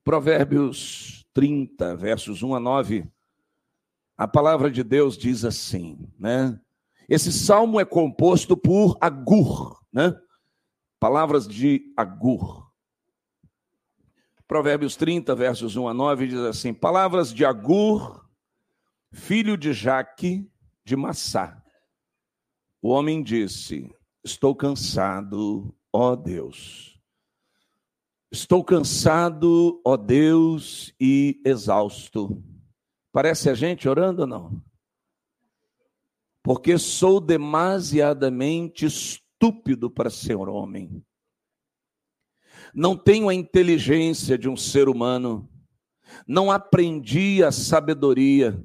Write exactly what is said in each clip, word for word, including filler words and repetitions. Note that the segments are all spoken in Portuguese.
Provérbios trinta, versos um a nove, a palavra de Deus diz assim, né? Esse salmo é composto por Agur, né? Palavras de Agur. Provérbios trinta, versos um a nove, diz assim: palavras de Agur, filho de Jaque, de Massá. O homem disse: estou cansado, ó Deus. Estou cansado, ó Deus, e exausto. Parece a gente orando ou não? Porque sou demasiadamente estúpido para ser homem. Não tenho a inteligência de um ser humano. Não aprendi a sabedoria.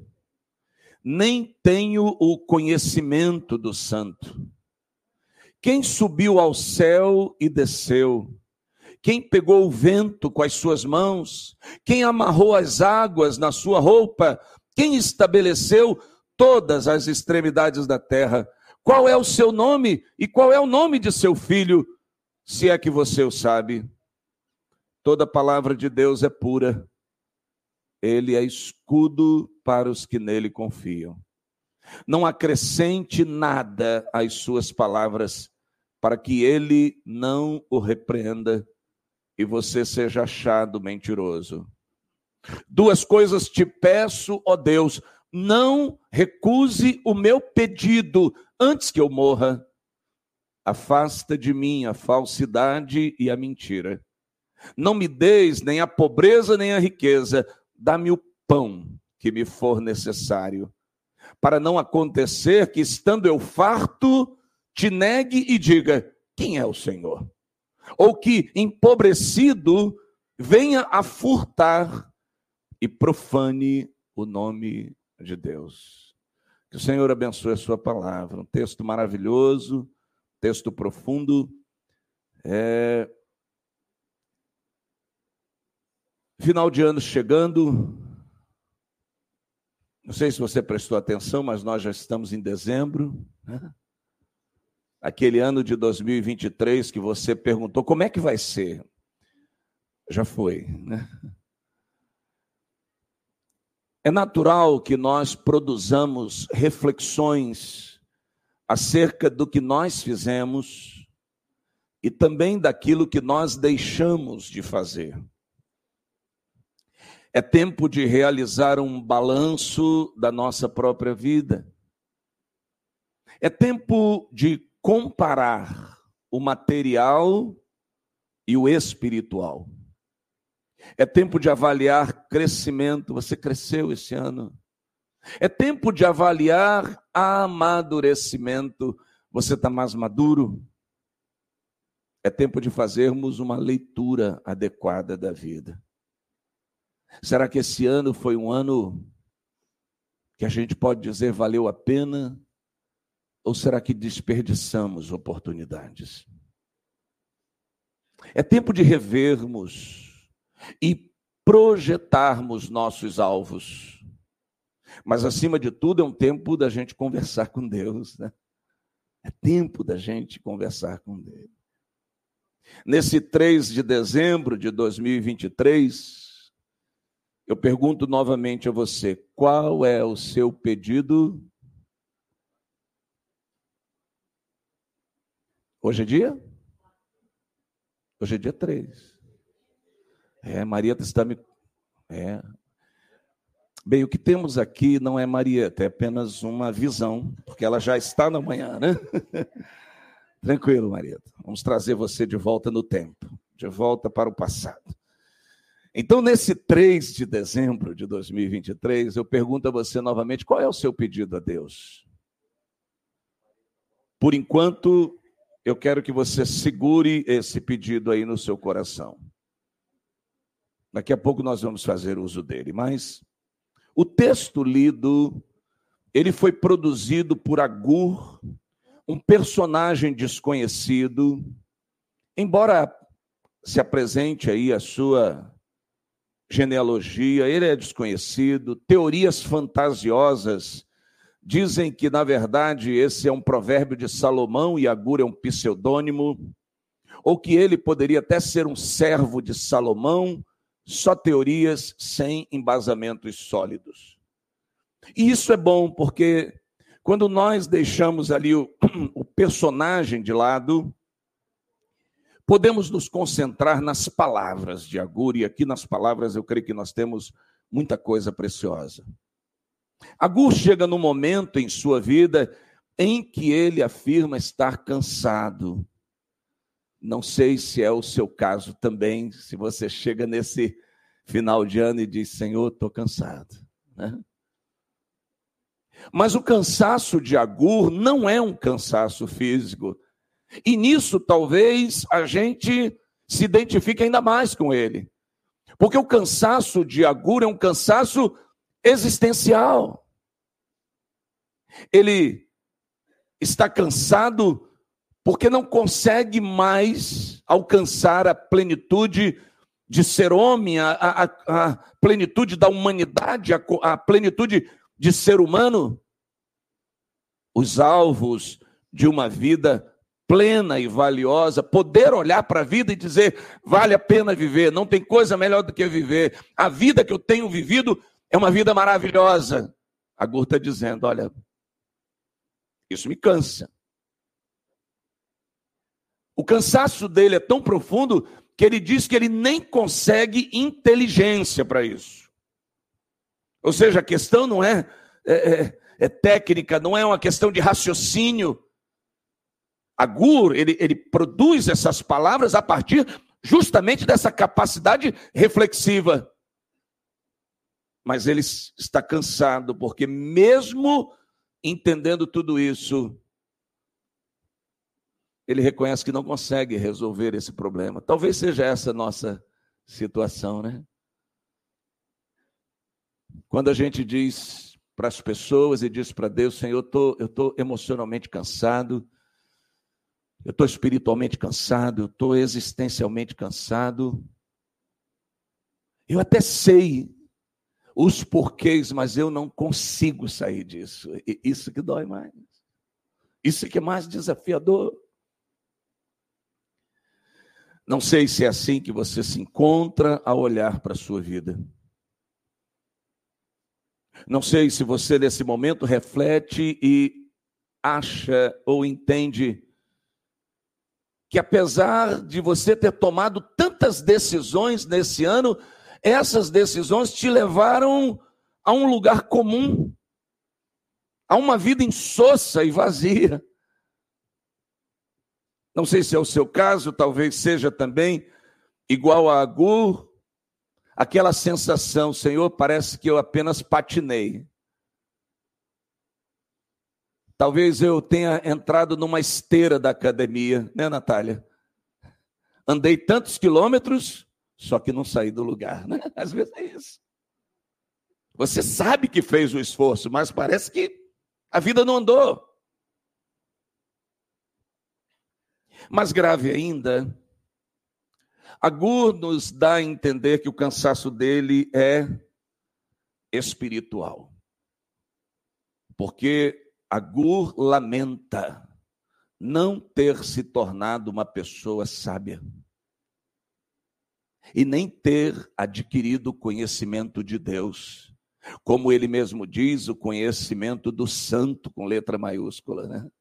Nem tenho o conhecimento do santo. Quem subiu ao céu e desceu? Quem pegou o vento com as suas mãos? Quem amarrou as águas na sua roupa? Quem estabeleceu todas as extremidades da terra? Qual é o seu nome e qual é o nome de seu filho, se é que você o sabe? Toda palavra de Deus é pura. Ele é escudo para os que nele confiam. Não acrescente nada às suas palavras, para que ele não o repreenda e você seja achado mentiroso. Duas coisas te peço, ó Deus: não recuse o meu pedido antes que eu morra. Afasta de mim a falsidade e a mentira. Não me deis nem a pobreza nem a riqueza. Dá-me o pão que me for necessário, para não acontecer que, estando eu farto, te negue e diga: quem é o Senhor? Ou que, empobrecido, venha a furtar e profane o nome de Deus. Que o Senhor abençoe a sua palavra. Um texto maravilhoso, texto profundo. É... Final de ano chegando. Não sei se você prestou atenção, mas nós já estamos em dezembro, né? Aquele ano de dois mil e vinte e três que você perguntou como é que vai ser, já foi, né? É natural que nós produzamos reflexões acerca do que nós fizemos e também daquilo que nós deixamos de fazer. É tempo de realizar um balanço da nossa própria vida. É tempo de comparar o material e o espiritual. É tempo de avaliar crescimento. Você cresceu esse ano? É tempo de avaliar amadurecimento. Você está mais maduro? É tempo de fazermos uma leitura adequada da vida. Será que esse ano foi um ano que a gente pode dizer valeu a pena? Ou será que desperdiçamos oportunidades? É tempo de revermos e projetarmos nossos alvos. Mas, acima de tudo, é um tempo da gente conversar com Deus, né? É tempo da gente conversar com Deus. Nesse três de dezembro de dois mil e vinte e três, eu pergunto novamente a você: qual é o seu pedido? Hoje é dia? Hoje é dia três. É, Marieta está me... É. Bem, o que temos aqui não é Marieta, é apenas uma visão, porque ela já está na manhã, né? Tranquilo, Marieta. Vamos trazer você de volta no tempo, de volta para o passado. Então, nesse três de dezembro de dois mil e vinte e três, eu pergunto a você novamente: qual é o seu pedido a Deus? Por enquanto, eu quero que você segure esse pedido aí no seu coração. Daqui a pouco nós vamos fazer uso dele, mas o texto lido, ele foi produzido por Agur, um personagem desconhecido, embora se apresente aí a sua genealogia, ele é desconhecido, teorias fantasiosas dizem que, na verdade, esse é um provérbio de Salomão e Agur é um pseudônimo, ou que ele poderia até ser um servo de Salomão, só teorias sem embasamentos sólidos. E isso é bom, porque quando nós deixamos ali o, o personagem de lado, podemos nos concentrar nas palavras de Agur, e aqui nas palavras eu creio que nós temos muita coisa preciosa. Agur chega num momento em sua vida em que ele afirma estar cansado. Não sei se é o seu caso também, se você chega nesse final de ano e diz, Senhor, estou cansado, né? Mas o cansaço de Agur não é um cansaço físico. E nisso talvez a gente se identifique ainda mais com ele. Porque o cansaço de Agur é um cansaço existencial. Ele está cansado porque não consegue mais alcançar a plenitude de ser homem, a, a, a plenitude da humanidade, a, a plenitude de ser humano. Os alvos de uma vida plena e valiosa, poder olhar para a vida e dizer, vale a pena viver, não tem coisa melhor do que viver. A vida que eu tenho vivido é uma vida maravilhosa. Agur está dizendo, olha, isso me cansa. O cansaço dele é tão profundo que ele diz que ele nem consegue inteligência para isso. Ou seja, a questão não é, é, é técnica, não é uma questão de raciocínio. Agur, ele, ele produz essas palavras a partir justamente dessa capacidade reflexiva. Mas ele está cansado, porque mesmo entendendo tudo isso, ele reconhece que não consegue resolver esse problema. Talvez seja essa a nossa situação, né? Quando a gente diz para as pessoas e diz para Deus, Senhor, eu tô, eu estou emocionalmente cansado, eu estou espiritualmente cansado, eu estou existencialmente cansado. Eu até sei os porquês, mas eu não consigo sair disso. Isso que dói mais. Isso que é mais desafiador. Não sei se é assim que você se encontra ao olhar para a sua vida. Não sei se você, nesse momento, reflete e acha ou entende que, apesar de você ter tomado tantas decisões nesse ano, essas decisões te levaram a um lugar comum, a uma vida insossa e vazia. Não sei se é o seu caso, talvez seja também igual a Agur, aquela sensação, Senhor, parece que eu apenas patinei. Talvez eu tenha entrado numa esteira da academia, né, Natália? Andei tantos quilômetros, só que não saí do lugar, né? Às vezes é isso. Você sabe que fez o esforço, mas parece que a vida não andou. Mais grave ainda, Agur nos dá a entender que o cansaço dele é espiritual. Porque Agur lamenta não ter se tornado uma pessoa sábia e nem ter adquirido o conhecimento de Deus. Como ele mesmo diz, o conhecimento do santo, com letra maiúscula, né?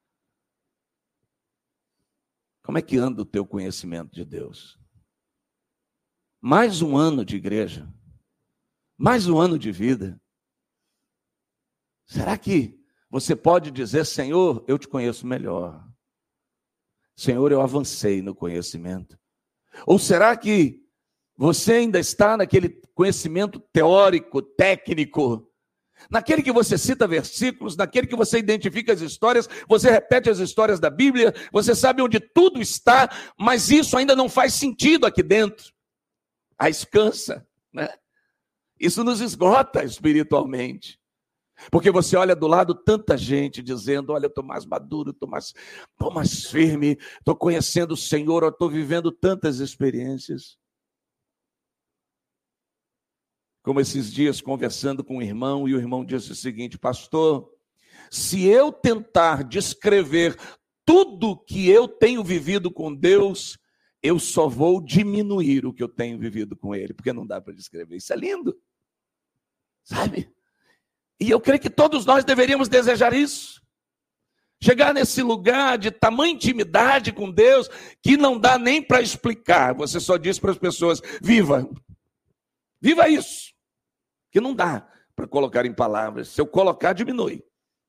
Como é que anda o teu conhecimento de Deus? Mais um ano de igreja, mais um ano de vida. Será que você pode dizer, Senhor, eu te conheço melhor? Senhor, eu avancei no conhecimento. Ou será que você ainda está naquele conhecimento teórico, técnico, naquele que você cita versículos, naquele que você identifica as histórias, você repete as histórias da Bíblia, você sabe onde tudo está, mas isso ainda não faz sentido aqui dentro. A cansa, né? Isso nos esgota espiritualmente. Porque você olha do lado tanta gente dizendo, olha, eu estou mais maduro, estou mais, estou mais firme, estou conhecendo o Senhor, eu estou vivendo tantas experiências. Como esses dias conversando com um irmão, e o irmão disse o seguinte, pastor, se eu tentar descrever tudo que eu tenho vivido com Deus, eu só vou diminuir o que eu tenho vivido com ele, porque não dá para descrever. Isso é lindo, sabe? E eu creio que todos nós deveríamos desejar isso. Chegar nesse lugar de tamanha intimidade com Deus, que não dá nem para explicar. Você só diz para as pessoas, viva. Viva isso. Que não dá para colocar em palavras. Se eu colocar, diminui.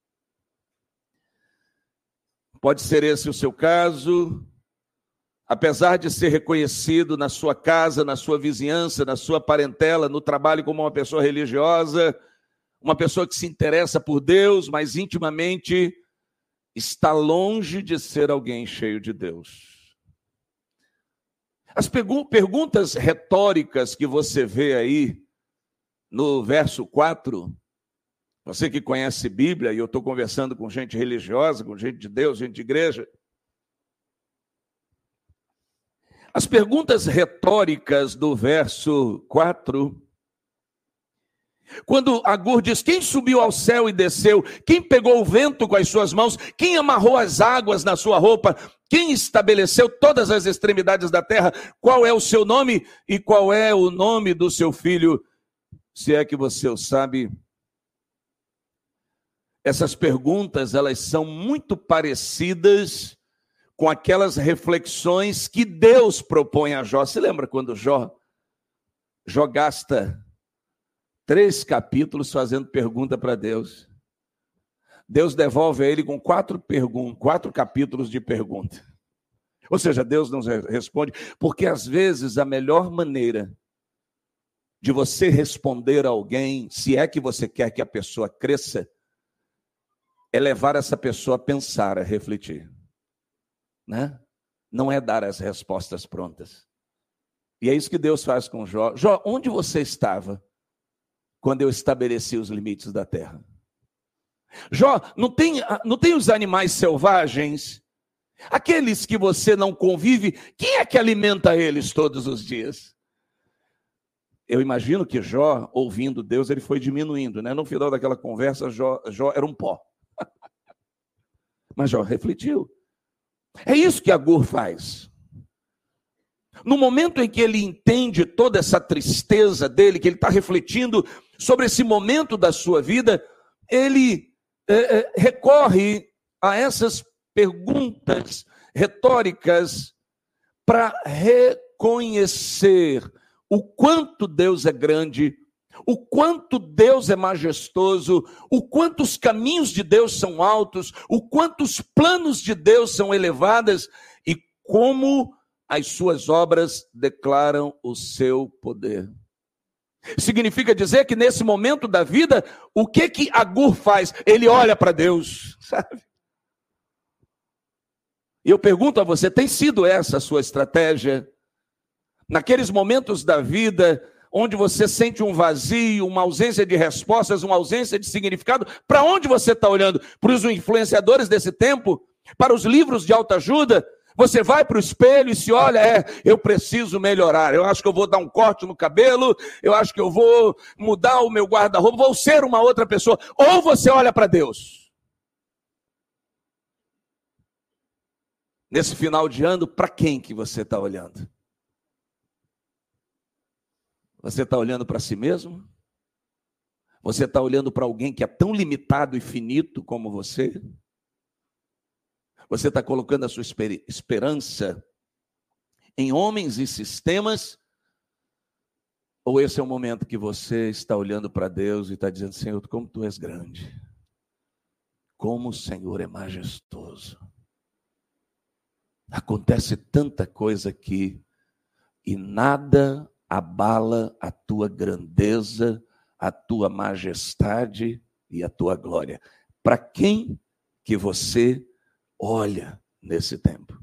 Pode ser esse o seu caso. Apesar de ser reconhecido na sua casa, na sua vizinhança, na sua parentela, no trabalho como uma pessoa religiosa, uma pessoa que se interessa por Deus, mas intimamente está longe de ser alguém cheio de Deus. As pergu- perguntas retóricas que você vê aí no verso quatro, você que conhece Bíblia, e eu estou conversando com gente religiosa, com gente de Deus, gente de igreja. As perguntas retóricas do verso quatro, quando Agur diz, quem subiu ao céu e desceu? Quem pegou o vento com as suas mãos? Quem amarrou as águas na sua roupa? Quem estabeleceu todas as extremidades da terra? Qual é o seu nome e qual é o nome do seu filho? Se é que você o sabe. Essas perguntas, elas são muito parecidas com aquelas reflexões que Deus propõe a Jó. Você lembra quando Jó, Jó gasta três capítulos fazendo pergunta para Deus? Deus devolve a ele com quatro, pergun- quatro capítulos de pergunta. Ou seja, Deus não responde, porque às vezes a melhor maneira de você responder a alguém, se é que você quer que a pessoa cresça, é levar essa pessoa a pensar, a refletir. Né? Não é dar as respostas prontas. E é isso que Deus faz com Jó. Jó, onde você estava quando eu estabeleci os limites da terra? Jó, não tem, não tem os animais selvagens? Aqueles que você não convive, quem é que alimenta eles todos os dias? Eu imagino que Jó, ouvindo Deus, ele foi diminuindo, né? No final daquela conversa, Jó, Jó era um pó. Mas Jó refletiu. É isso que Agur faz. No momento em que ele entende toda essa tristeza dele, que ele está refletindo sobre esse momento da sua vida, ele é, é, recorre a essas perguntas retóricas para reconhecer o quanto Deus é grande, o quanto Deus é majestoso, o quanto os caminhos de Deus são altos, o quanto os planos de Deus são elevados e como as suas obras declaram o seu poder. Significa dizer que nesse momento da vida, o que que Agur faz? Ele olha para Deus, sabe? E eu pergunto a você, tem sido essa a sua estratégia? Naqueles momentos da vida onde você sente um vazio, uma ausência de respostas, uma ausência de significado, para onde você está olhando? Para os influenciadores desse tempo? Para os livros de autoajuda? Você vai para o espelho e se olha, é, eu preciso melhorar, eu acho que eu vou dar um corte no cabelo, eu acho que eu vou mudar o meu guarda-roupa, vou ser uma outra pessoa. Ou você olha para Deus. Nesse final de ano, para quem que você está olhando? Você está olhando para si mesmo? Você está olhando para alguém que é tão limitado e finito como você? Você está colocando a sua esperança em homens e sistemas? Ou esse é o momento que você está olhando para Deus e está dizendo, Senhor, como Tu és grande, como o Senhor é majestoso. Acontece tanta coisa aqui e nada abala a Tua grandeza, a Tua majestade e a Tua glória. Para quem que você olha nesse tempo?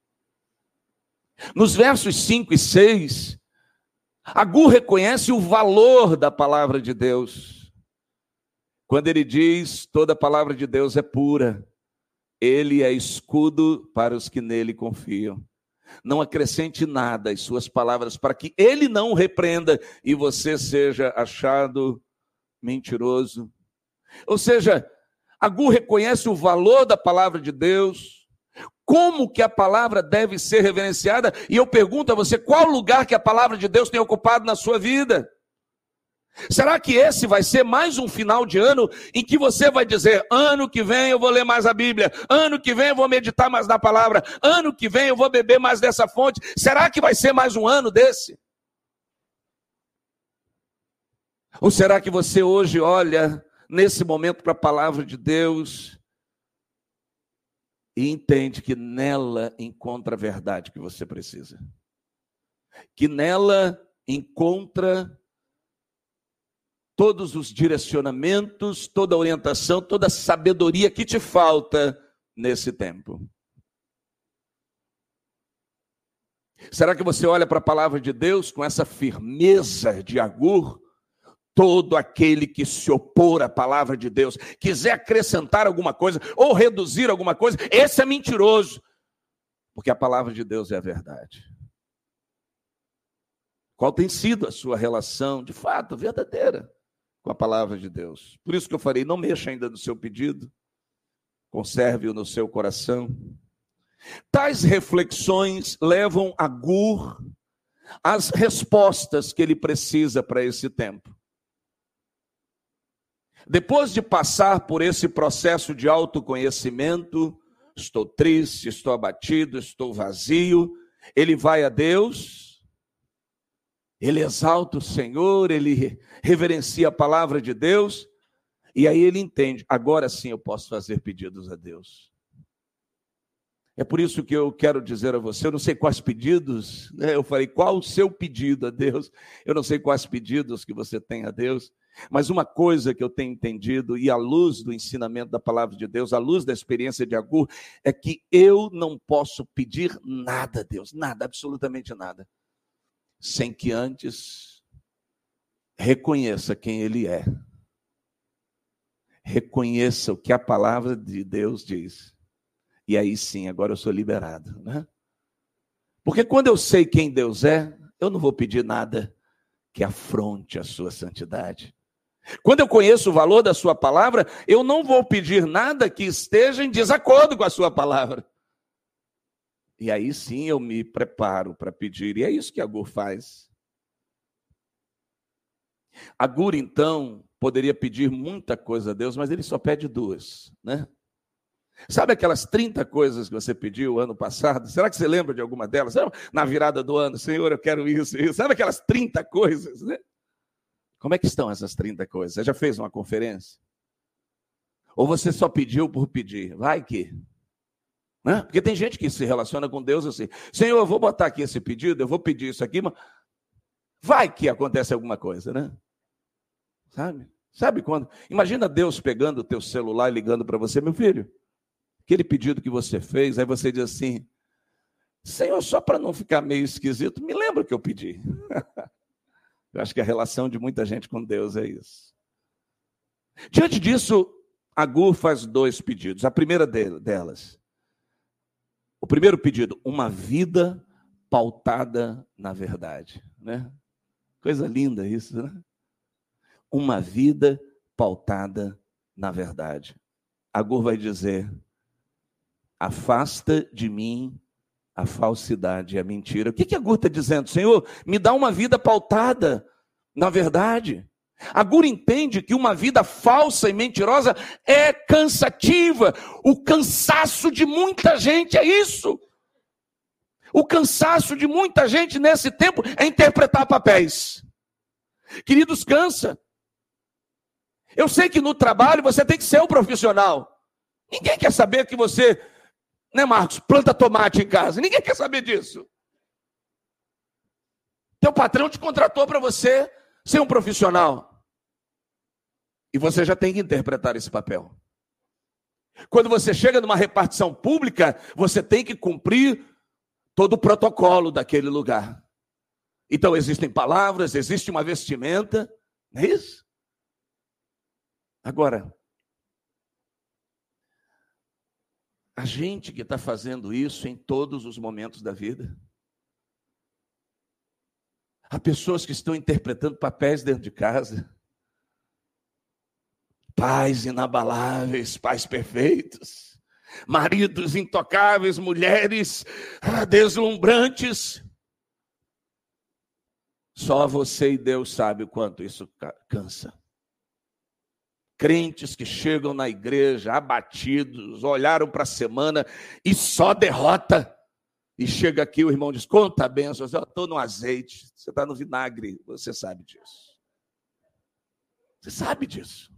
Nos versos cinco e seis, Agur reconhece o valor da palavra de Deus. Quando ele diz, toda a palavra de Deus é pura, ele é escudo para os que nele confiam. Não acrescente nada às suas palavras para que ele não repreenda e você seja achado mentiroso. Ou seja, Agur reconhece o valor da palavra de Deus, como que a palavra deve ser reverenciada, e eu pergunto a você, qual lugar que a palavra de Deus tem ocupado na sua vida? Será que esse vai ser mais um final de ano em que você vai dizer, ano que vem eu vou ler mais a Bíblia, ano que vem eu vou meditar mais na palavra, ano que vem eu vou beber mais dessa fonte? Será que vai ser mais um ano desse? Ou será que você hoje olha nesse momento para a palavra de Deus e entende que nela encontra a verdade que você precisa? Que nela encontra todos os direcionamentos, toda a orientação, toda a sabedoria que te falta nesse tempo. Será que você olha para a palavra de Deus com essa firmeza de Agur? Todo aquele que se opor à palavra de Deus, quiser acrescentar alguma coisa ou reduzir alguma coisa, esse é mentiroso, porque a palavra de Deus é a verdade. Qual tem sido a sua relação, de fato, verdadeira com a palavra de Deus? Por isso que eu falei, não mexa ainda no seu pedido, conserve-o no seu coração. Tais reflexões levam Agur às respostas que ele precisa para esse tempo. Depois de passar por esse processo de autoconhecimento, estou triste, estou abatido, estou vazio, ele vai a Deus, ele exalta o Senhor, ele reverencia a palavra de Deus, e aí ele entende, agora sim eu posso fazer pedidos a Deus. É por isso que eu quero dizer a você, eu não sei quais pedidos, né? Eu falei, qual o seu pedido a Deus? Eu não sei quais pedidos que você tem a Deus, mas uma coisa que eu tenho entendido, e à luz do ensinamento da palavra de Deus, à luz da experiência de Agur, é que eu não posso pedir nada a Deus, nada, absolutamente nada, sem que antes reconheça quem Ele é. Reconheça o que a palavra de Deus diz. E aí sim, agora eu sou liberado, né? Porque quando eu sei quem Deus é, eu não vou pedir nada que afronte a sua santidade. Quando eu conheço o valor da sua palavra, eu não vou pedir nada que esteja em desacordo com a sua palavra. E aí sim eu me preparo para pedir. E é isso que Agur faz. Agur, então, poderia pedir muita coisa a Deus, mas ele só pede duas, né? Sabe aquelas trinta coisas que você pediu ano passado? Será que você lembra de alguma delas? Na virada do ano, Senhor, eu quero isso, isso. Sabe aquelas trinta coisas, né? Como é que estão essas trinta coisas? Você já fez uma conferência? Ou você só pediu por pedir? Vai que... Né? Porque tem gente que se relaciona com Deus assim, Senhor, eu vou botar aqui esse pedido, eu vou pedir isso aqui, mas vai que acontece alguma coisa, né? Sabe? Sabe quando? Imagina Deus pegando o teu celular e ligando para você, meu filho, aquele pedido que você fez, aí você diz assim, Senhor, só para não ficar meio esquisito, me lembra o que eu pedi. Eu acho que a relação de muita gente com Deus é isso. Diante disso, Agur faz dois pedidos. A primeira delas, o primeiro pedido, uma vida pautada na verdade, né? Coisa linda isso, né? Uma vida pautada na verdade. Agur vai dizer, afasta de mim a falsidade e a mentira. O que que Agur está dizendo? Senhor, me dá uma vida pautada na verdade. Agur entende que uma vida falsa e mentirosa é cansativa. O cansaço de muita gente é isso. O cansaço de muita gente nesse tempo é interpretar papéis. Queridos, cansa. Eu sei que no trabalho você tem que ser um profissional. Ninguém quer saber que você, né, Marcos, planta tomate em casa. Ninguém quer saber disso. Teu patrão te contratou para você ser um profissional. E você já tem que interpretar esse papel. Quando você chega numa repartição pública, você tem que cumprir todo o protocolo daquele lugar. Então existem palavras, existe uma vestimenta, não é isso? Agora, a gente que está fazendo isso em todos os momentos da vida. Há pessoas que estão interpretando papéis dentro de casa. Pais inabaláveis, pais perfeitos. maridos intocáveis, mulheres deslumbrantes. Só você e Deus sabe o quanto isso cansa. Crentes que chegam na igreja abatidos, olharam para a semana e só derrota. E chega aqui, o irmão diz, conta a bênção, eu estou no azeite, você está no vinagre, você sabe disso. Você sabe disso.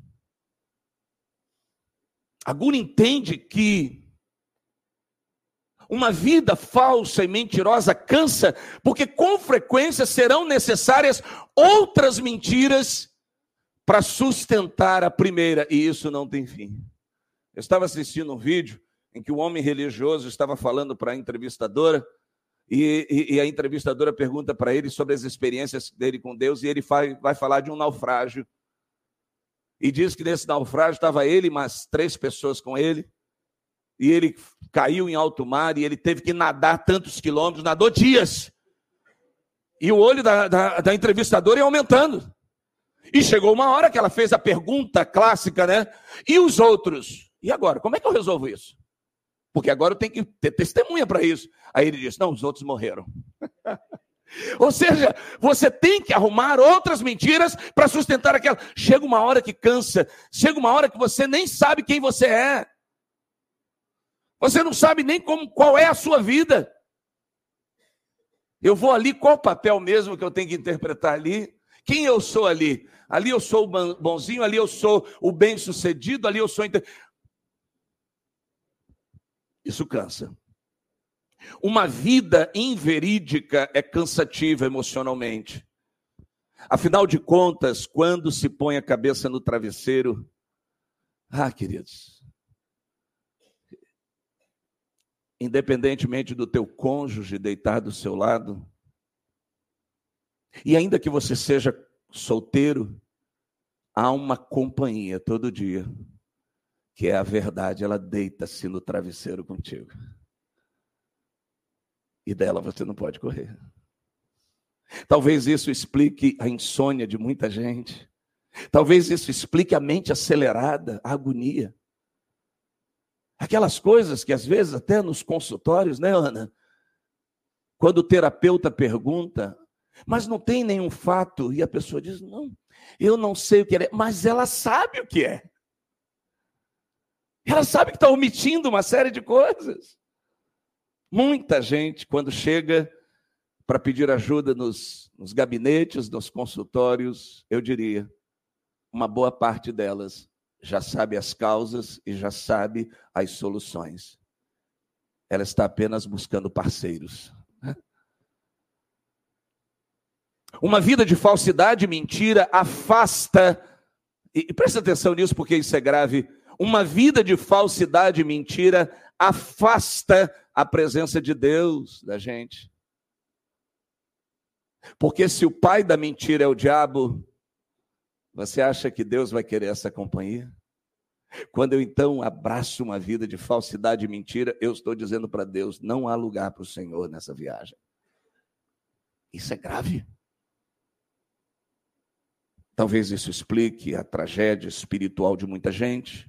Agora entende que uma vida falsa e mentirosa cansa, porque com frequência serão necessárias outras mentiras para sustentar a primeira, e isso não tem fim. Eu estava assistindo um vídeo em que o homem religioso estava falando para a entrevistadora, e, e, e a entrevistadora pergunta para ele sobre as experiências dele com Deus, e ele vai, vai falar de um naufrágio. E diz que nesse naufrágio estava ele e mais três pessoas com ele, e ele caiu em alto mar, e ele teve que nadar tantos quilômetros, nadou dias. E o olho da, da, da entrevistadora ia aumentando. E chegou uma hora que ela fez a pergunta clássica, né? E os outros? E agora? Como é que eu resolvo isso? Porque agora eu tenho que ter testemunha para isso. Aí ele disse, não, os outros morreram. Ou seja, você tem que arrumar outras mentiras para sustentar aquela. Chega uma hora que cansa, chega uma hora que você nem sabe quem você é. Você não sabe nem como, qual é a sua vida. Eu vou ali, qual o papel mesmo que eu tenho que interpretar ali? Quem eu sou ali? Ali eu sou o bonzinho, ali eu sou o bem-sucedido, ali eu sou... Isso cansa. Uma vida inverídica é cansativa emocionalmente. Afinal de contas, quando se põe a cabeça no travesseiro... Ah, queridos, independentemente do teu cônjuge deitar do seu lado, e ainda que você seja solteiro, há uma companhia todo dia, que é a verdade, ela deita-se no travesseiro contigo. E dela você não pode correr. Talvez isso explique a insônia de muita gente. Talvez isso explique a mente acelerada, a agonia. Aquelas coisas que às vezes até nos consultórios, né, Ana? Quando o terapeuta pergunta, mas não tem nenhum fato, e a pessoa diz, não, eu não sei o que é, mas ela sabe o que é. Ela sabe que está omitindo uma série de coisas. Muita gente, quando chega para pedir ajuda nos, nos gabinetes, nos consultórios, eu diria, uma boa parte delas já sabe as causas e já sabe as soluções. Ela está apenas buscando parceiros. Uma vida de falsidade e mentira afasta, e presta atenção nisso porque isso é grave, uma vida de falsidade e mentira afasta a presença de Deus da gente. Porque se o pai da mentira é o diabo, você acha que Deus vai querer essa companhia? Quando eu então abraço uma vida de falsidade e mentira, eu estou dizendo para Deus, não há lugar para o Senhor nessa viagem. Isso é grave. Talvez isso explique a tragédia espiritual de muita gente.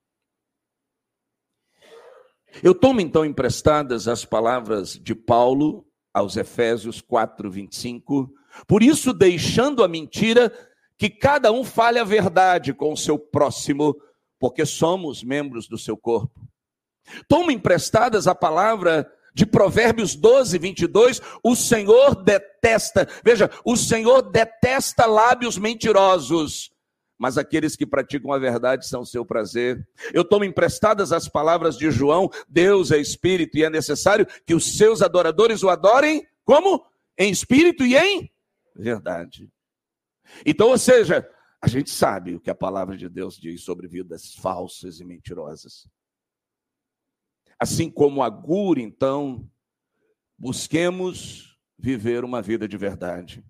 Eu tomo então emprestadas as palavras de Paulo aos Efésios quatro, vinte e cinco. Por isso, deixando a mentira, que cada um fale a verdade com o seu próximo, porque somos membros do seu corpo. Tomo emprestadas a palavra de Provérbios doze, vinte e dois, o Senhor detesta, veja, o Senhor detesta lábios mentirosos, mas aqueles que praticam a verdade são o seu prazer. Eu tomo emprestadas as palavras de João, Deus é espírito e é necessário que os seus adoradores o adorem, como? Em espírito e em verdade. Então, ou seja, a gente sabe o que a palavra de Deus diz sobre vidas falsas e mentirosas. Assim como Agur, então, busquemos viver uma vida de verdade.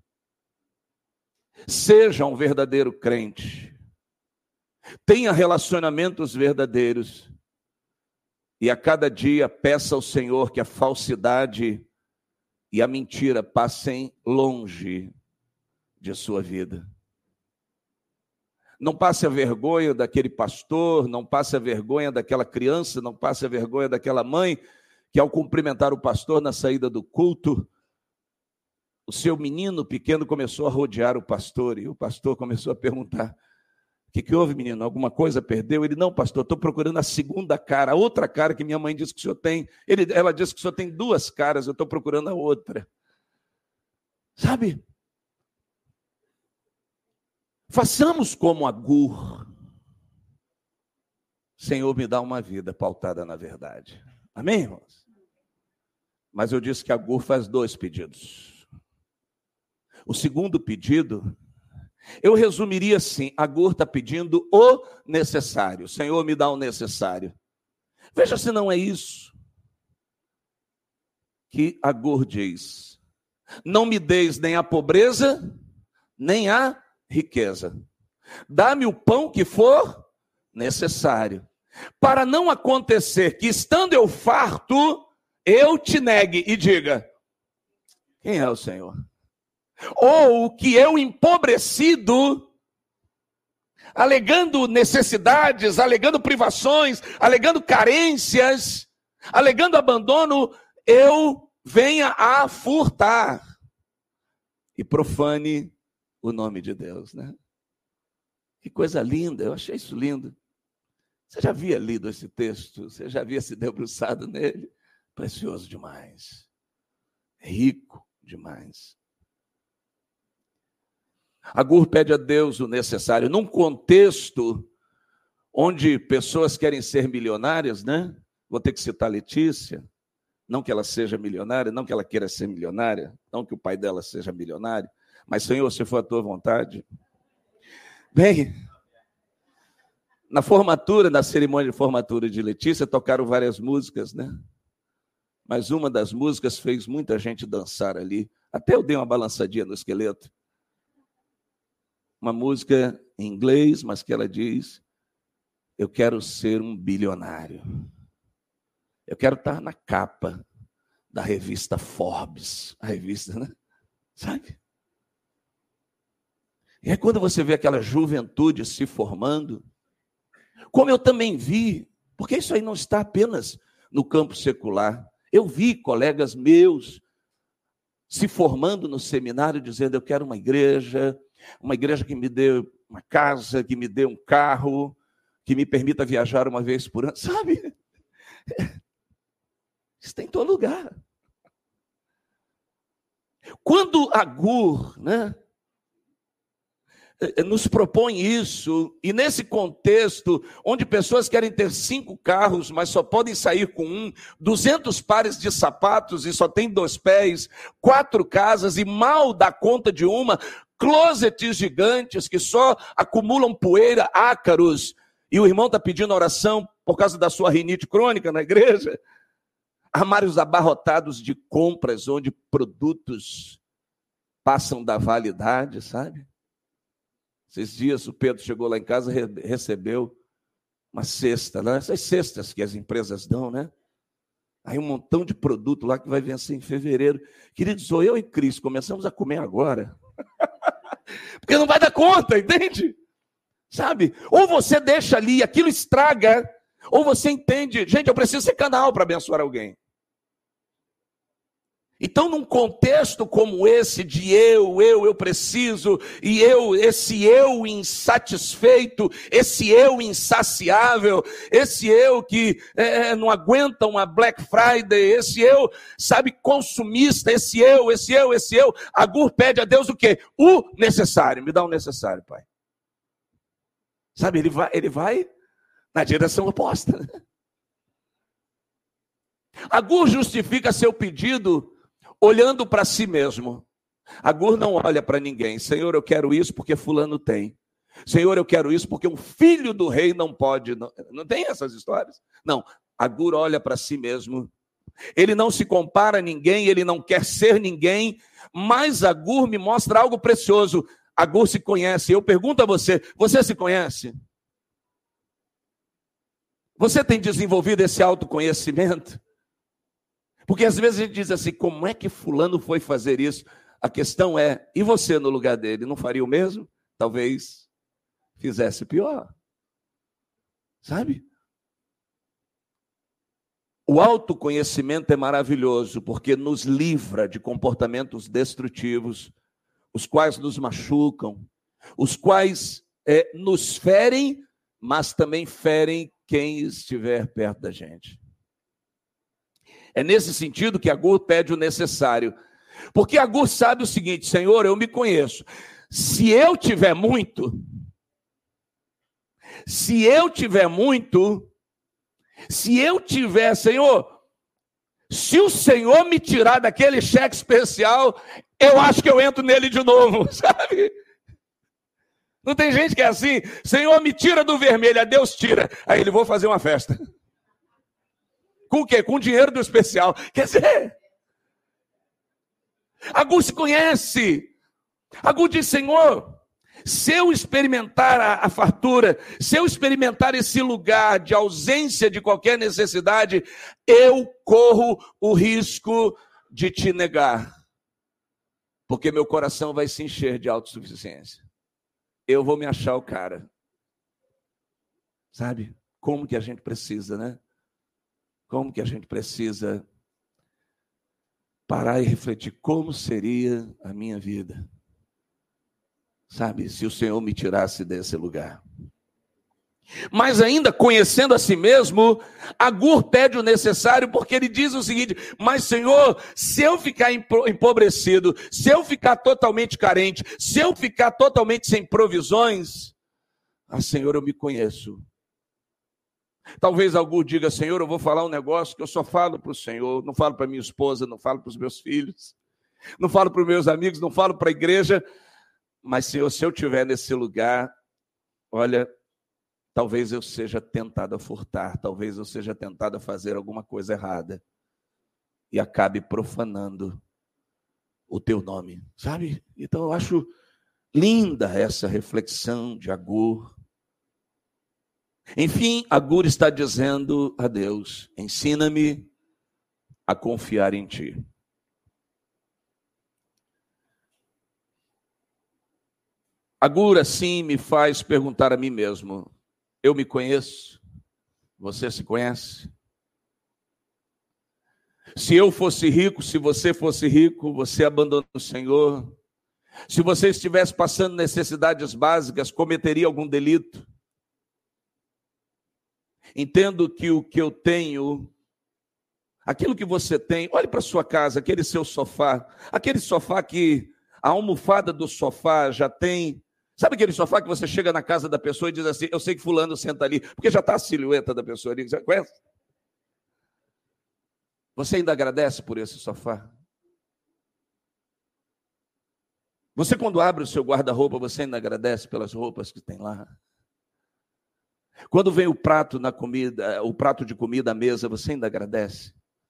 Seja um verdadeiro crente. Tenha relacionamentos verdadeiros. E a cada dia peça ao Senhor que a falsidade e a mentira passem longe de sua vida. Não passe a vergonha daquele pastor, não passe a vergonha daquela criança, não passe a vergonha daquela mãe que, ao cumprimentar o pastor na saída do culto, o seu menino pequeno começou a rodear o pastor e o pastor começou a perguntar: o que, que houve, menino? Alguma coisa perdeu? Ele: não, pastor, estou procurando a segunda cara, a outra cara que minha mãe disse que o senhor tem. Ele, ela disse que o senhor tem duas caras, eu estou procurando a outra. Sabe? Façamos como Agur. Senhor, me dá uma vida pautada na verdade. Amém, irmãos? Mas eu disse que Agur faz dois pedidos. O segundo pedido, eu resumiria assim: Agur está pedindo o necessário. Senhor, me dá o necessário. Veja se não é isso que Agur diz: não me deis nem a pobreza, nem a riqueza. Dá-me o pão que for necessário, para não acontecer que, estando eu farto, eu te negue e diga: quem é o Senhor? Ou que eu, empobrecido, alegando necessidades, alegando privações, alegando carências, alegando abandono, eu venha a furtar e profane o nome de Deus, né? Que coisa linda, eu achei isso lindo. Você já havia lido esse texto? Você já havia se debruçado nele? Precioso demais. Rico demais. Agur pede a Deus o necessário, num contexto onde pessoas querem ser milionárias, né? Vou ter que citar Letícia, não que ela seja milionária, não que ela queira ser milionária, não que o pai dela seja milionário, mas, Senhor, se for a tua vontade. Bem, na formatura, na cerimônia de formatura de Letícia, tocaram várias músicas, né? Mas uma das músicas fez muita gente dançar ali, até eu dei uma balançadinha no esqueleto. Uma música em inglês, mas que ela diz: eu quero ser um bilionário. Eu quero estar na capa da revista Forbes, a revista, né? Sabe? E é quando você vê aquela juventude se formando, como eu também vi, porque isso aí não está apenas no campo secular. Eu vi colegas meus se formando no seminário, dizendo: eu quero uma igreja, uma igreja que me dê uma casa, que me dê um carro, que me permita viajar uma vez por ano. Sabe? Isso tem em todo lugar. Quando Agur, né, nos propõe isso, e nesse contexto, onde pessoas querem ter cinco carros, mas só podem sair com um, duzentos pares de sapatos e só tem dois pés, quatro casas e mal dá conta de uma, closets gigantes que só acumulam poeira, ácaros, e o irmão está pedindo oração por causa da sua rinite crônica na igreja, armários abarrotados de compras, onde produtos passam da validade, sabe? Esses dias o Pedro chegou lá em casa e recebeu uma cesta, né? Essas cestas que as empresas dão, né? Aí um montão de produto lá que vai vencer em fevereiro. Queridos, sou eu e Cris, começamos a comer agora. Porque não vai dar conta, entende? Sabe? Ou você deixa ali, aquilo estraga, ou você entende, gente, eu preciso ser canal para abençoar alguém. Então, num contexto como esse de eu, eu, eu preciso, e eu, esse eu insatisfeito, esse eu insaciável, esse eu que é, não aguenta uma Black Friday, esse eu, sabe, consumista, esse eu, esse eu, esse eu, Agur pede a Deus o quê? O necessário, me dá o necessário, Pai. Sabe, ele vai, ele vai na direção oposta. Agur justifica seu pedido olhando para si mesmo. Agur não olha para ninguém. Senhor, eu quero isso porque fulano tem. Senhor, eu quero isso porque um filho do rei não pode. Não, não tem essas histórias? Não. Agur olha para si mesmo. Ele não se compara a ninguém, ele não quer ser ninguém, mas Agur me mostra algo precioso. Agur se conhece. Eu pergunto a você, você se conhece? Você tem desenvolvido esse autoconhecimento? Porque às vezes a gente diz assim, como é que fulano foi fazer isso? A questão é, e você no lugar dele, não faria o mesmo? Talvez fizesse pior. Sabe? O autoconhecimento é maravilhoso, porque nos livra de comportamentos destrutivos, os quais nos machucam, os quais é, nos ferem, mas também ferem quem estiver perto da gente. É nesse sentido que Agur pede o necessário. Porque Agur sabe o seguinte: Senhor, eu me conheço. Se eu tiver muito, se eu tiver muito, se eu tiver, Senhor, se o Senhor me tirar daquele cheque especial, eu acho que eu entro nele de novo, sabe? Não tem gente que é assim: Senhor, me tira do vermelho, a Deus tira. Aí ele, vou fazer uma festa. Com o quê? Com o dinheiro do especial. Quer dizer, Agur se conhece. Agur diz: Senhor, se eu experimentar a, a fartura, se eu experimentar esse lugar de ausência de qualquer necessidade, eu corro o risco de te negar. Porque meu coração vai se encher de autossuficiência. Eu vou me achar o cara. Sabe? Como que a gente precisa, né? Como que a gente precisa parar e refletir como seria a minha vida, sabe, se o Senhor me tirasse desse lugar. Mas ainda conhecendo a si mesmo, Agur pede o necessário, porque ele diz o seguinte: mas Senhor, se eu ficar empobrecido, se eu ficar totalmente carente, se eu ficar totalmente sem provisões, ah, Senhor, eu me conheço. Talvez Agur diga: Senhor, eu vou falar um negócio que eu só falo para o Senhor, não falo para minha esposa, não falo para os meus filhos, não falo para os meus amigos, não falo para a igreja, mas Senhor, se eu estiver nesse lugar, olha, talvez eu seja tentado a furtar, talvez eu seja tentado a fazer alguma coisa errada e acabe profanando o teu nome, sabe? Então eu acho linda essa reflexão de Agur. Enfim, Agur está dizendo a Deus: ensina-me a confiar em ti. Agur assim me faz perguntar a mim mesmo: eu me conheço? Você se conhece? Se eu fosse rico, se você fosse rico, você abandona o Senhor? Se você estivesse passando necessidades básicas, cometeria algum delito? Entendo que o que eu tenho, aquilo que você tem, olhe para a sua casa, aquele seu sofá, aquele sofá que a almofada do sofá já tem, sabe aquele sofá que você chega na casa da pessoa e diz assim: eu sei que fulano senta ali, porque já está a silhueta da pessoa ali, você conhece? Você ainda agradece por esse sofá? Você, quando abre o seu guarda-roupa, você ainda agradece pelas roupas que tem lá? Quando vem o prato na comida, o prato de comida à mesa, você ainda agradece?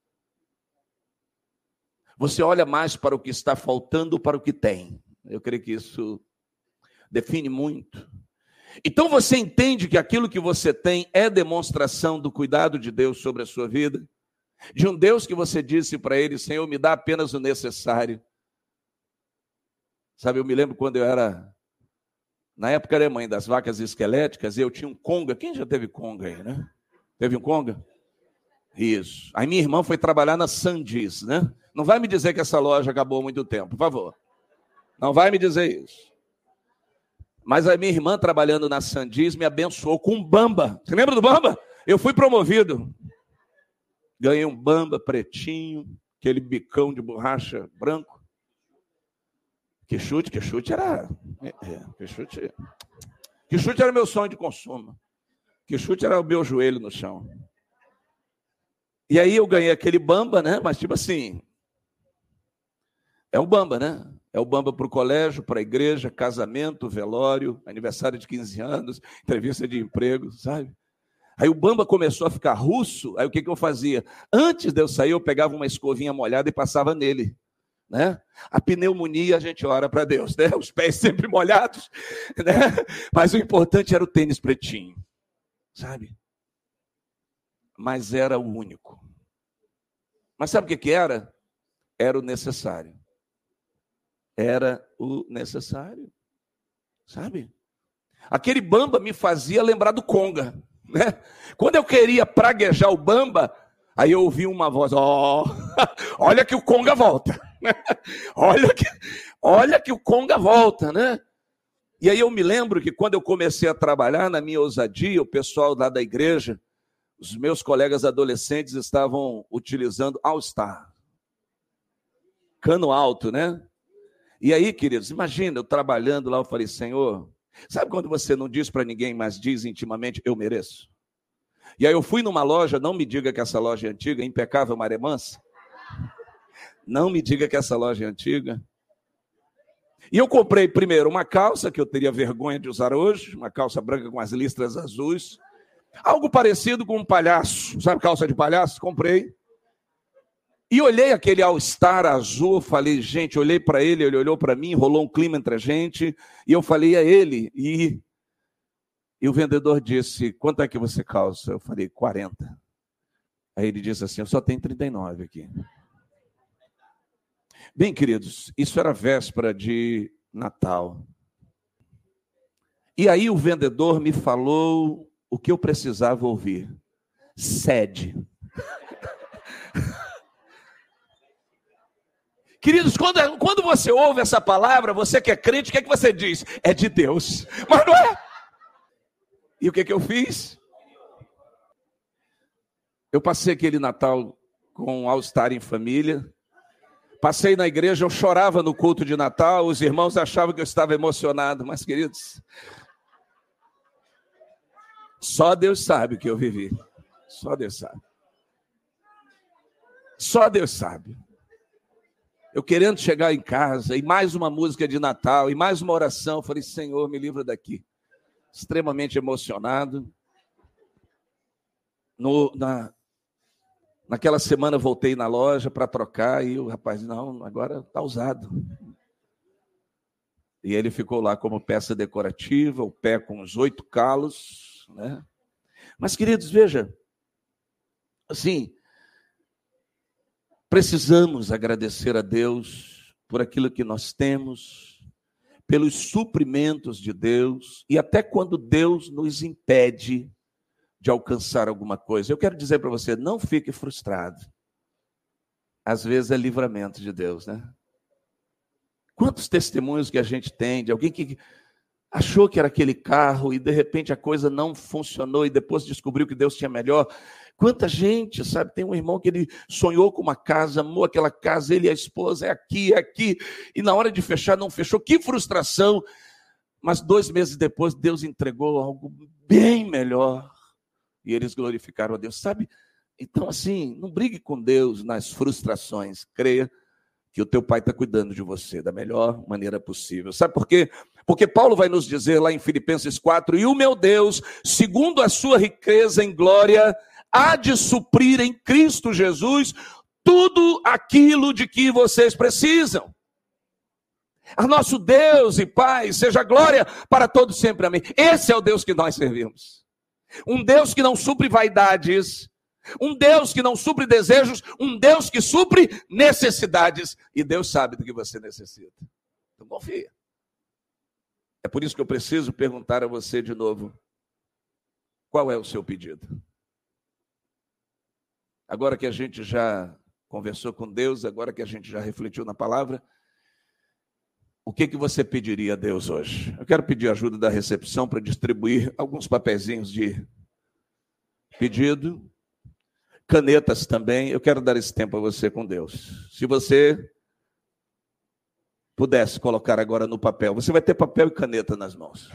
Você olha mais para o que está faltando ou para o que tem? Eu creio que isso define muito. Então você entende que aquilo que você tem é demonstração do cuidado de Deus sobre a sua vida? De um Deus que você disse para ele: Senhor, me dá apenas o necessário. Sabe, eu me lembro quando eu era... Na época era mãe das vacas esqueléticas, e eu tinha um conga. Quem já teve conga aí, né? Teve um conga? Isso. Aí minha irmã foi trabalhar na Sandis, né? Não vai me dizer que essa loja acabou há muito tempo, por favor. Não vai me dizer isso. Mas a minha irmã, trabalhando na Sandis, me abençoou com um Bamba. Você lembra do Bamba? Eu fui promovido. Ganhei um Bamba pretinho, aquele bicão de borracha branco. Que chute, que chute era... É, que chute... Que chute era meu sonho de consumo. Que chute era o meu joelho no chão. E aí eu ganhei aquele Bamba, né? Mas tipo assim... É o Bamba, né? É o Bamba para o colégio, para a igreja, casamento, velório, aniversário de quinze anos, entrevista de emprego, sabe? Aí o Bamba começou a ficar russo, aí o que, que eu fazia? Antes de eu sair, eu pegava uma escovinha molhada e passava nele. Né? A pneumonia, a gente ora para Deus, né? Os pés sempre molhados, né? Mas o importante era o tênis pretinho, sabe? Mas era o único. Mas sabe o que, que era? Era o necessário. Era o necessário, sabe? Aquele bamba me fazia lembrar do conga, né? Quando eu queria praguejar o bamba, aí eu ouvi uma voz, ó, oh, olha que o conga volta, olha que, olha que o conga volta, né? E aí eu me lembro que quando eu comecei a trabalhar na minha ousadia, o pessoal lá da igreja, os meus colegas adolescentes estavam utilizando All Star, cano alto, né? E aí, queridos, imagina, eu trabalhando lá, eu falei, Senhor, sabe quando você não diz para ninguém, mas diz intimamente, eu mereço? E aí eu fui numa loja, não me diga que essa loja é antiga, Impecável Maré Mansa. Não me diga que essa loja é antiga. E eu comprei primeiro uma calça, que eu teria vergonha de usar hoje, uma calça branca com as listras azuis. Algo parecido com um palhaço, sabe calça de palhaço? Comprei. E olhei aquele All-Star azul, falei, gente, olhei para ele, ele olhou para mim, rolou um clima entre a gente, e eu falei a ele, e, e o vendedor disse, quanto é que você calça? Eu falei, quarenta. Aí ele disse assim, eu só tenho trinta e nove aqui. Bem, queridos, isso era véspera de Natal. E aí o vendedor me falou o que eu precisava ouvir. Sede. Queridos, quando, quando você ouve essa palavra, você que é crente, o que é que você diz? É de Deus. Mas não é. E o que, que eu fiz? Eu passei aquele Natal com All-Star em família. Passei na igreja, eu chorava no culto de Natal. Os irmãos achavam que eu estava emocionado. Mas, queridos, só Deus sabe o que eu vivi. Só Deus sabe. Só Deus sabe. Eu querendo chegar em casa, e mais uma música de Natal, e mais uma oração, eu falei, Senhor, me livra daqui. Extremamente emocionado. No, na, naquela semana voltei na loja para trocar, e o rapaz, não, agora está usado. E ele ficou lá como peça decorativa, o pé com os oito calos, né? Mas, queridos, veja, assim, precisamos agradecer a Deus por aquilo que nós temos, pelos suprimentos de Deus, e até quando Deus nos impede de alcançar alguma coisa. Eu quero dizer para você, não fique frustrado. Às vezes é livramento de Deus, né? Quantos testemunhos que a gente tem de alguém que achou que era aquele carro e de repente a coisa não funcionou e depois descobriu que Deus tinha melhor. Quanta gente, sabe, tem um irmão que ele sonhou com uma casa, amou aquela casa, ele e a esposa, é aqui, é aqui, e na hora de fechar não fechou, que frustração, mas dois meses depois Deus entregou algo bem melhor, e eles glorificaram a Deus, sabe? Então assim, não brigue com Deus nas frustrações, creia que o teu pai está cuidando de você da melhor maneira possível, sabe por quê? Porque Paulo vai nos dizer lá em Filipenses quatro, e o meu Deus, segundo a sua riqueza em glória, há de suprir em Cristo Jesus tudo aquilo de que vocês precisam. A nosso Deus e Pai, seja glória para todos sempre, amém. Esse é o Deus que nós servimos. Um Deus que não supre vaidades, um Deus que não supre desejos, um Deus que supre necessidades. E Deus sabe do que você necessita. Então confia. É por isso que eu preciso perguntar a você de novo, qual é o seu pedido? Agora que a gente já conversou com Deus, agora que a gente já refletiu na palavra, o que, que você pediria a Deus hoje? Eu quero pedir ajuda da recepção para distribuir alguns papeizinhos de pedido, canetas também. Eu quero dar esse tempo a você com Deus. Se você pudesse colocar agora no papel, você vai ter papel e caneta nas mãos.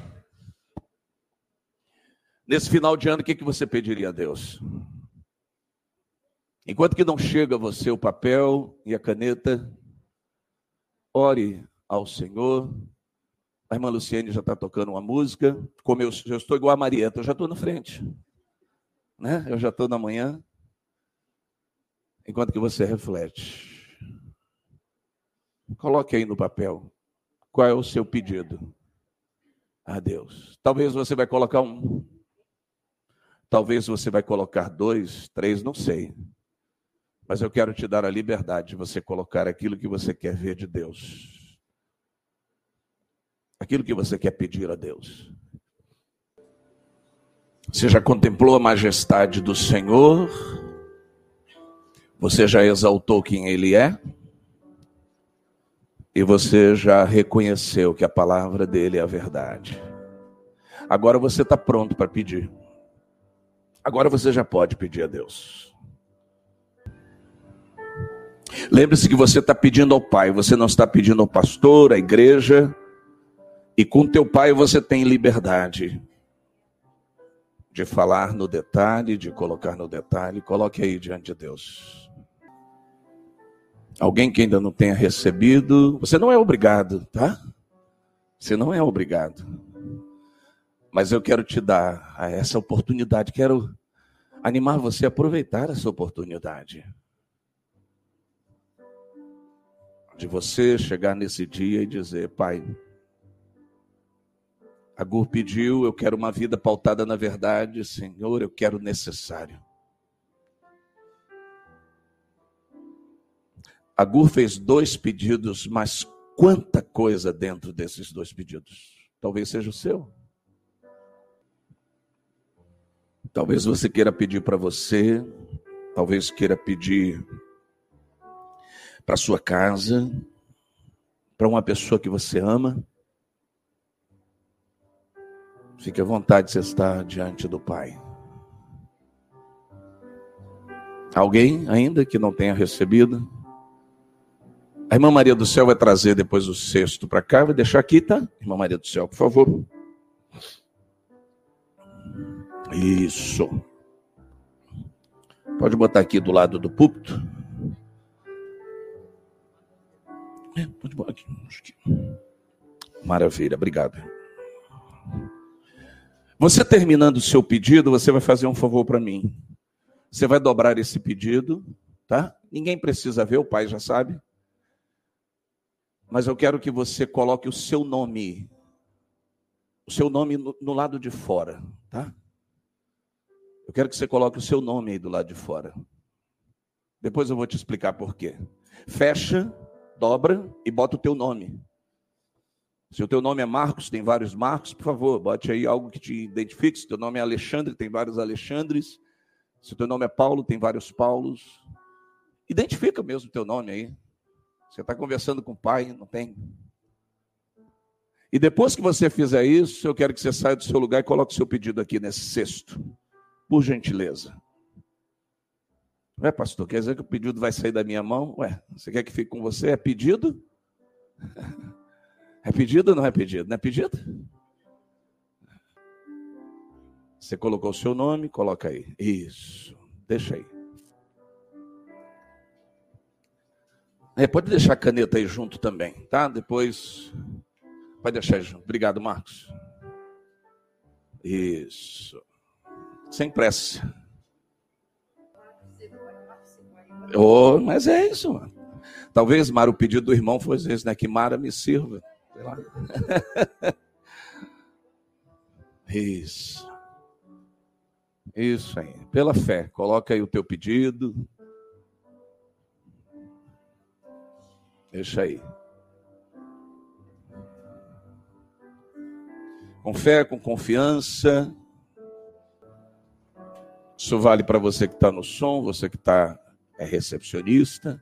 Nesse final de ano, o que, que você pediria a Deus? Enquanto que não chega a você o papel e a caneta, ore ao Senhor. A irmã Luciene já está tocando uma música. Como eu, eu estou igual a Marieta, eu já estou na frente. Né? Eu já estou na manhã. Enquanto que você reflete. Coloque aí no papel. Qual é o seu pedido a Deus? Talvez você vai colocar um. Talvez você vai colocar dois, três, não sei. Mas eu quero te dar a liberdade de você colocar aquilo que você quer ver de Deus. Aquilo que você quer pedir a Deus. Você já contemplou a majestade do Senhor? Você já exaltou quem Ele é? E você já reconheceu que a palavra dele é a verdade. Agora você está pronto para pedir. Agora você já pode pedir a Deus. Lembre-se que você está pedindo ao Pai, você não está pedindo ao pastor, à igreja. E com teu Pai você tem liberdade de falar no detalhe, de colocar no detalhe. Coloque aí diante de Deus. Alguém que ainda não tenha recebido, você não é obrigado, tá? Você não é obrigado. Mas eu quero te dar essa oportunidade, quero animar você a aproveitar essa oportunidade. De você chegar nesse dia e dizer, Pai, a Gur pediu, eu quero uma vida pautada na verdade, Senhor, eu quero o necessário. A Gur fez dois pedidos, mas quanta coisa dentro desses dois pedidos. Talvez seja o seu. Talvez você queira pedir para você, talvez queira pedir para sua casa, para uma pessoa que você ama. Fique à vontade de você estar diante do Pai. Alguém ainda que não tenha recebido? A irmã Maria do Céu vai trazer depois o cesto para cá, vai deixar aqui, tá? Irmã Maria do Céu, por favor. Isso. Pode botar aqui do lado do púlpito. É, pode botar aqui. Maravilha, obrigado. Você terminando o seu pedido, você vai fazer um favor para mim. Você vai dobrar esse pedido, tá? Ninguém precisa ver, o Pai já sabe. Mas eu quero que você coloque o seu nome, o seu nome no, no lado de fora, tá? Eu quero que você coloque o seu nome aí do lado de fora. Depois eu vou te explicar por quê. Fecha, dobra e bota o teu nome. Se o teu nome é Marcos, tem vários Marcos, por favor, bote aí algo que te identifique. Se o teu nome é Alexandre, tem vários Alexandres. Se o teu nome é Paulo, tem vários Paulos. Identifica mesmo o teu nome aí. Você está conversando com o Pai, não tem? E depois que você fizer isso, eu quero que você saia do seu lugar e coloque o seu pedido aqui nesse cesto. Por gentileza. Ué, pastor, quer dizer que o pedido vai sair da minha mão? Ué, você quer que fique com você? É pedido? É pedido ou não é pedido? Não é pedido? Você colocou o seu nome, coloca aí. Isso, deixa aí. É, pode deixar a caneta aí junto também, tá? Depois, pode deixar aí junto. Obrigado, Marcos. Isso. Sem pressa. Oh, mas é isso, mano. Talvez, Mara, o pedido do irmão fosse esse, né? Que Mara me sirva. Sei lá. Isso. Isso aí. Pela fé. Coloca aí o teu pedido. Deixa aí. Com fé, com confiança. Isso vale para você que está no som, você que tá, é recepcionista.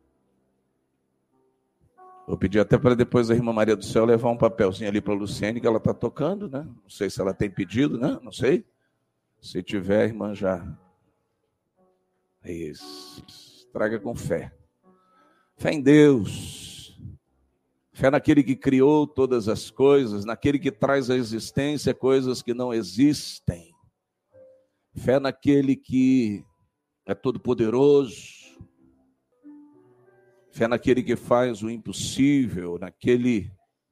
Vou pedir até para depois a irmã Maria do Céu levar um papelzinho ali para a Luciene, que ela está tocando, né? Não sei se ela tem pedido, né? Não sei. Se tiver, irmã, já. Isso. Traga com fé. Fé em Deus. Fé naquele que criou todas as coisas, naquele que traz à existência coisas que não existem. Fé naquele que é todo-poderoso. Fé naquele que faz o impossível, naquele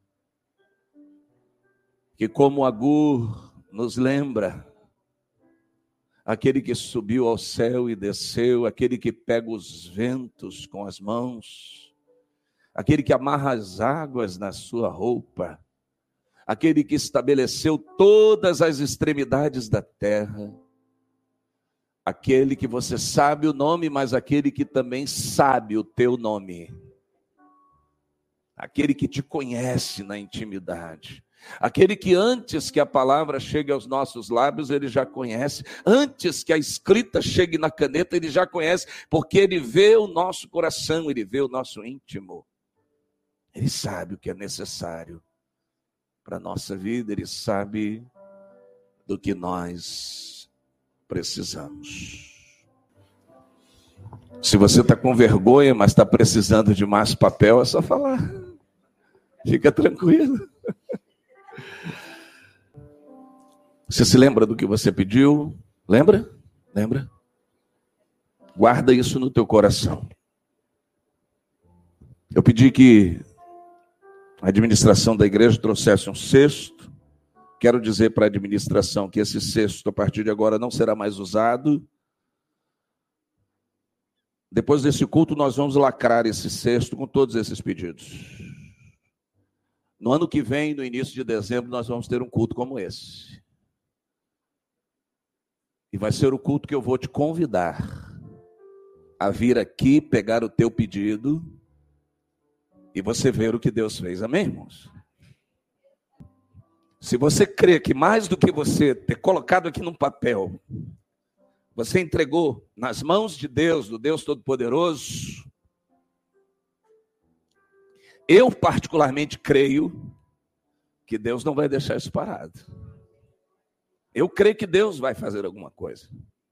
que, como Agur nos lembra, aquele que subiu ao céu e desceu, aquele que pega os ventos com as mãos, aquele que amarra as águas na sua roupa, aquele que estabeleceu todas as extremidades da terra, aquele que você sabe o nome, mas aquele que também sabe o teu nome. Aquele que te conhece na intimidade. Aquele que antes que a palavra chegue aos nossos lábios, ele já conhece. Antes que a escrita chegue na caneta, ele já conhece, porque ele vê o nosso coração, ele vê o nosso íntimo. Ele sabe o que é necessário para a nossa vida, ele sabe do que nós precisamos. Se você está com vergonha, mas está precisando de mais papel, é só falar. Fica tranquilo. Você se lembra do que você pediu? Lembra? Lembra? Guarda isso no teu coração. Eu pedi que a administração da igreja trouxesse um cesto. Quero dizer para a administração que esse cesto, a partir de agora, não será mais usado. Depois desse culto, nós vamos lacrar esse cesto com todos esses pedidos. No ano que vem, no início de dezembro, nós vamos ter um culto como esse. E vai ser o culto que eu vou te convidar a vir aqui, pegar o teu pedido e você ver o que Deus fez. Amém, irmãos? Se você crê que mais do que você ter colocado aqui num papel, você entregou nas mãos de Deus, do Deus Todo-Poderoso, eu particularmente creio que Deus não vai deixar isso parado. Eu creio que Deus vai fazer alguma coisa.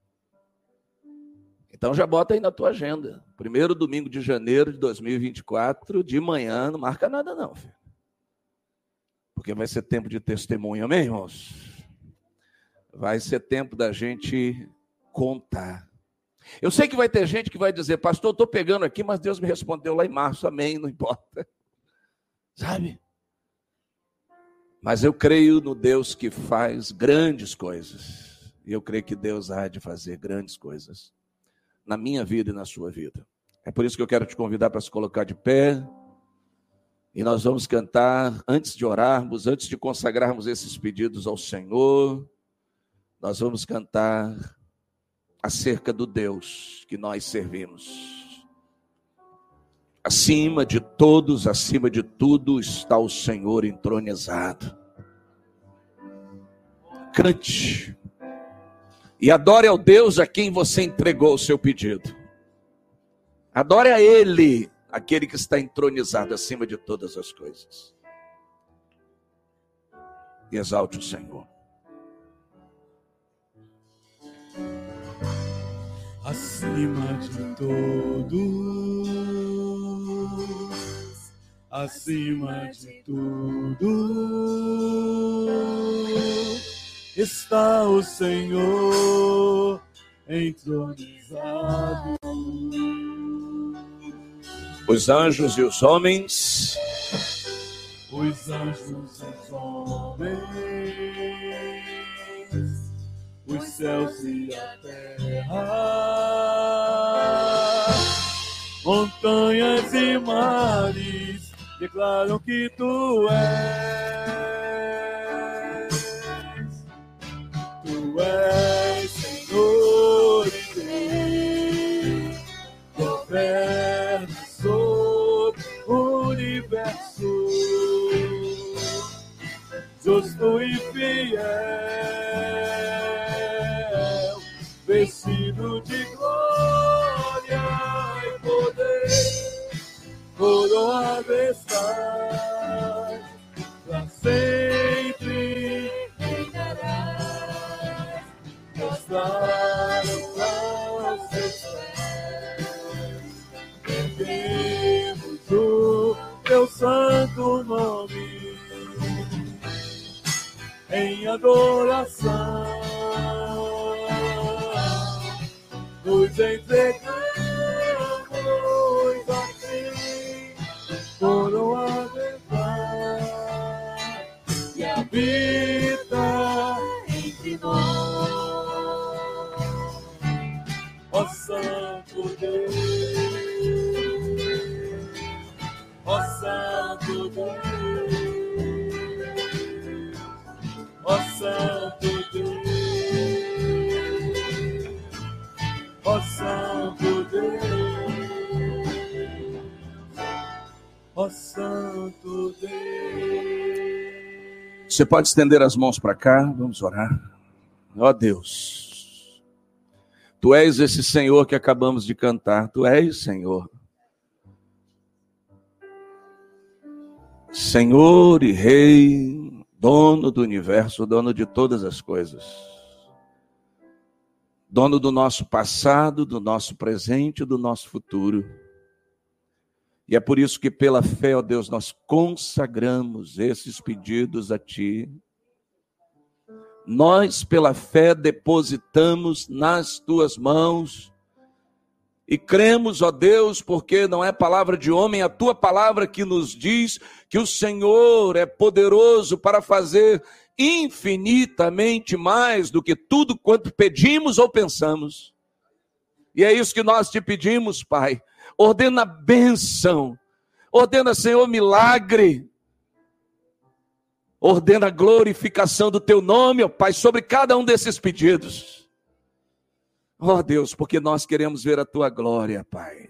Então já bota aí na tua agenda. Primeiro domingo de janeiro de dois mil e vinte e quatro, de manhã, não marca nada não, filho. Porque vai ser tempo de testemunho, amém, irmãos? Vai ser tempo da gente contar. Eu sei que vai ter gente que vai dizer, pastor, eu estou pegando aqui, mas Deus me respondeu lá em março, amém, não importa. Sabe? Mas eu creio no Deus que faz grandes coisas. E eu creio que Deus há de fazer grandes coisas na minha vida e na sua vida. É por isso que eu quero te convidar para se colocar de pé. E nós vamos cantar, antes de orarmos, antes de consagrarmos esses pedidos ao Senhor, nós vamos cantar acerca do Deus que nós servimos. Acima de todos, acima de tudo, está o Senhor entronizado. Cante. E adore ao Deus a quem você entregou o seu pedido. Adore a Ele, aquele que está entronizado acima de todas as coisas. E exalte o Senhor. Acima de todos, acima de tudo, está o Senhor entronizado. Os anjos e os homens, os anjos e os homens, os céus e a terra, montanhas e mares declaram que tu és, tu és Senhor e Deus, governa sobre o universo, justo e fiel, vestido de glória e poder, coroado estás, pra sempre reinarás, mostraram aos teus pés, rendemos o teu santo nome, em adoração, nos entregamos a ti, coroado em paz, e habita entre nós, ó Santo Deus, ó Santo Deus, ó Santo Deus, ó Santo Deus, ó Santo Deus. Você pode estender as mãos para cá, vamos orar. Ó Deus, Tu és esse Senhor que acabamos de cantar, Tu és Senhor. Senhor e Rei, dono do universo, dono de todas as coisas. Dono do nosso passado, do nosso presente e do nosso futuro. E é por isso que pela fé, ó Deus, nós consagramos esses pedidos a Ti. Nós pela fé depositamos nas Tuas mãos e cremos, ó Deus, porque não é palavra de homem, a Tua palavra que nos diz que o Senhor é poderoso para fazer infinitamente mais do que tudo quanto pedimos ou pensamos. E é isso que nós Te pedimos, Pai. Ordena bênção, ordena, Senhor, milagre, ordena a glorificação do Teu nome, ó Pai, sobre cada um desses pedidos. Ó Deus, porque nós queremos ver a Tua glória, Pai.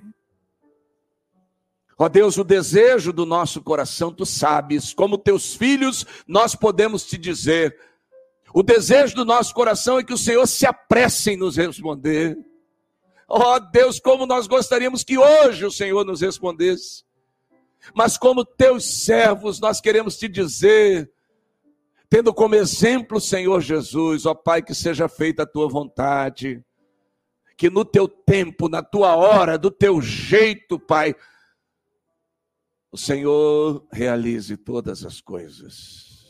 Ó Deus, o desejo do nosso coração, Tu sabes, como Teus filhos, nós podemos Te dizer. O desejo do nosso coração é que o Senhor se apresse em nos responder. Ó Deus, como nós gostaríamos que hoje o Senhor nos respondesse. Mas como Teus servos, nós queremos Te dizer, tendo como exemplo o Senhor Jesus, ó Pai, que seja feita a Tua vontade. Que no Teu tempo, na Tua hora, do Teu jeito, Pai, o Senhor realize todas as coisas.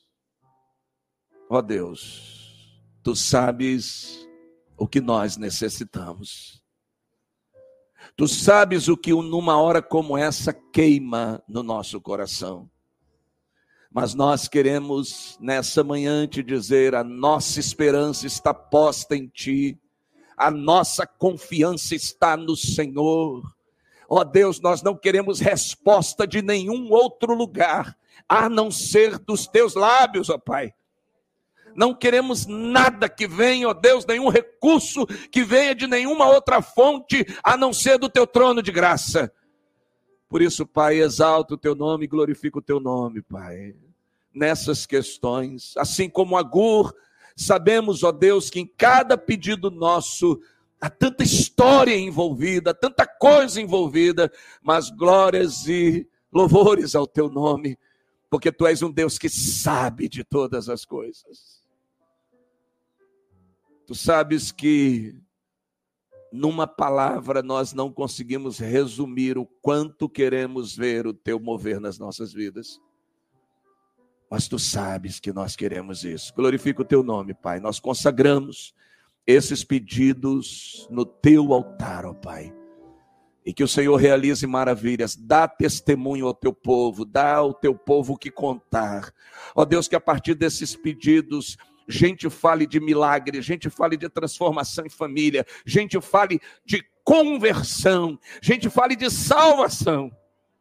Ó Deus, Tu sabes o que nós necessitamos. Tu sabes o que numa hora como essa queima no nosso coração. Mas nós queremos nessa manhã Te dizer, a nossa esperança está posta em Ti. A nossa confiança está no Senhor. Ó Deus, nós não queremos resposta de nenhum outro lugar, a não ser dos Teus lábios, ó Pai. Não queremos nada que venha, ó Deus, nenhum recurso que venha de nenhuma outra fonte, a não ser do Teu trono de graça. Por isso, Pai, exalta o Teu nome e glorifica o Teu nome, Pai. Nessas questões, assim como Agur, sabemos, ó Deus, que em cada pedido nosso há tanta história envolvida, tanta coisa envolvida, mas glórias e louvores ao Teu nome, porque Tu és um Deus que sabe de todas as coisas. Tu sabes que numa palavra nós não conseguimos resumir o quanto queremos ver o Teu mover nas nossas vidas. Mas Tu sabes que nós queremos isso. Glorifica o Teu nome, Pai. Nós consagramos esses pedidos no Teu altar, ó Pai. E que o Senhor realize maravilhas. Dá testemunho ao Teu povo. Dá ao Teu povo o que contar. Ó Deus, que a partir desses pedidos, gente fale de milagre, gente fale de transformação em família, gente fale de conversão, gente fale de salvação.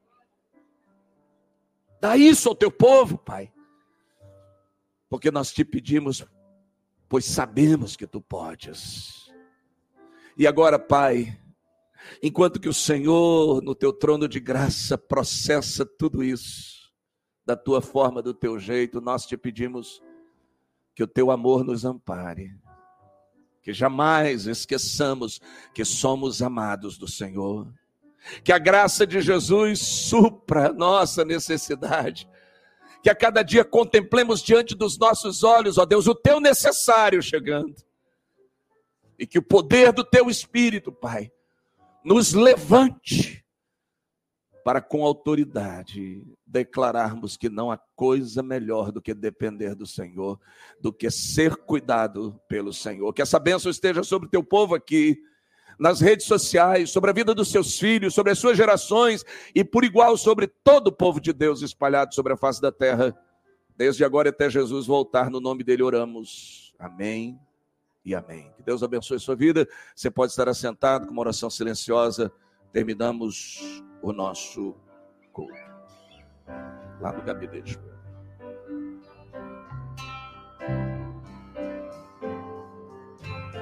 Dá isso ao Teu povo, Pai. Porque nós Te pedimos, pois sabemos que Tu podes. E agora, Pai, enquanto que o Senhor, no Teu trono de graça, processa tudo isso, da Tua forma, do Teu jeito, nós Te pedimos que o Teu amor nos ampare, que jamais esqueçamos que somos amados do Senhor, que a graça de Jesus supra a nossa necessidade, que a cada dia contemplemos diante dos nossos olhos, ó Deus, o Teu necessário chegando, e que o poder do Teu Espírito, Pai, nos levante para com autoridade declararmos que não há coisa melhor do que depender do Senhor, do que ser cuidado pelo Senhor. Que essa bênção esteja sobre o Teu povo aqui, nas redes sociais, sobre a vida dos seus filhos, sobre as suas gerações e por igual sobre todo o povo de Deus espalhado sobre a face da terra, desde agora até Jesus voltar. No nome dele oramos. Amém e amém. Que Deus abençoe a sua vida. Você pode estar assentado com uma oração silenciosa. Terminamos o nosso culto lá no gabinete.